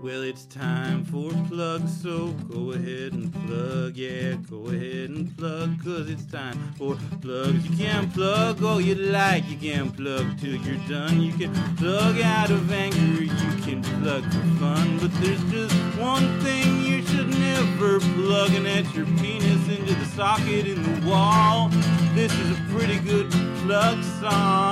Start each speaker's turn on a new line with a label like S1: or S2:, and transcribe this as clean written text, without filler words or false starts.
S1: Well, it's time for plugs, so go ahead and plug. Yeah, go ahead and plug, cause it's time for plugs. You can plug all you like, you can plug till you're done. You can plug out of anger, you can plug for fun. But there's just one thing you should never plug, and that's your penis into the socket in the wall. This is a pretty good plug song.